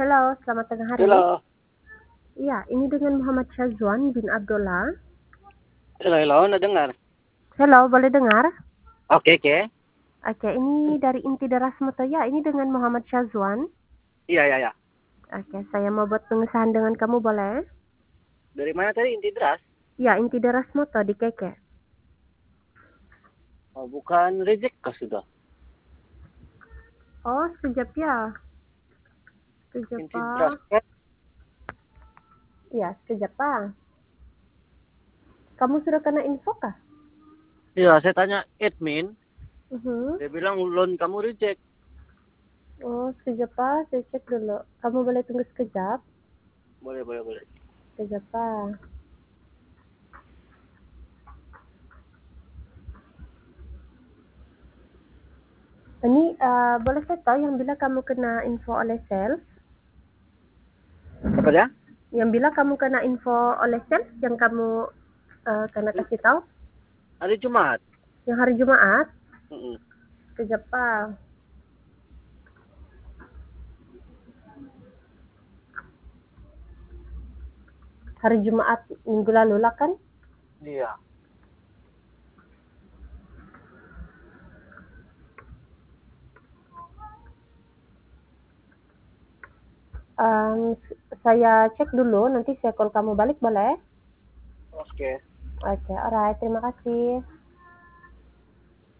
Halo, selamat tengah hari. Halo, Iya, ini dengan Muhammad Syazwan bin Abdullah. halo, dengar? Halo, boleh dengar? Oke, oke. Oke, ini dari Inti Deras Moto ya. Ini dengan Muhammad Syazwan. Iya, iya, iya. Oke, saya mau buat pengesahan dengan kamu, boleh? Dari mana tadi inti deras? Ya, Inti Deras Moto di Keke. Oh, bukan reject kah sudah? Oh, sekejap ya. Sekejap, Inti deras Pak. kan? Iya, sekejap, Pak. Kamu sudah kena info kah? Iya, saya tanya admin, Mhm. dia bilang loan kamu reject. Oh, sekejap, Pak. Saya cek dulu. Kamu boleh tunggu sekejap? Boleh, boleh, boleh. Sekejap, Pak. Ini boleh saya tahu yang bila kamu kena info oleh sales? Apa ya? Yang bila kamu kena info oleh sales yang kamu kena kasih tahu? Hari Jumat. Yang hari Jumaat? Mm-mm. Sekejap, Pak. Hari Jumaat minggu lalu lah kan? Iya. Um, saya cek dulu, nanti saya call kamu balik boleh? Oke. Oke, alright, terima kasih.